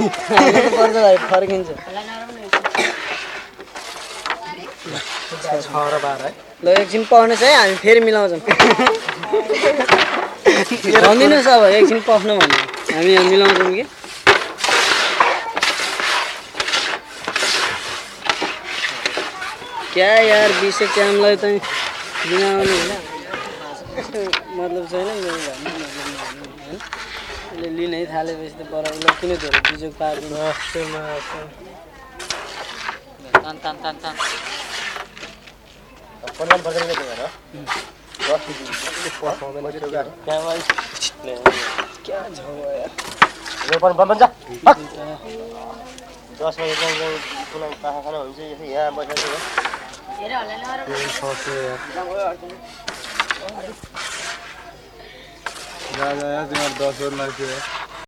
पर्छ भाइ फर्किन्छ ल एकछिन पढ्नुहोस् है हामी फेरि मिलाउँछौँ भनिदिनुहोस् अब एकछिन पस्नु भन्नु हामी यहाँ मिलाउँछौँ कि क्या यार विषय च्यामलाई त मिलाउनु मतलब छैन उसले लिनै थालेपछि त पर उसलाई किन धेरै बिजोग पार्नु क्या जा 10 और लग गया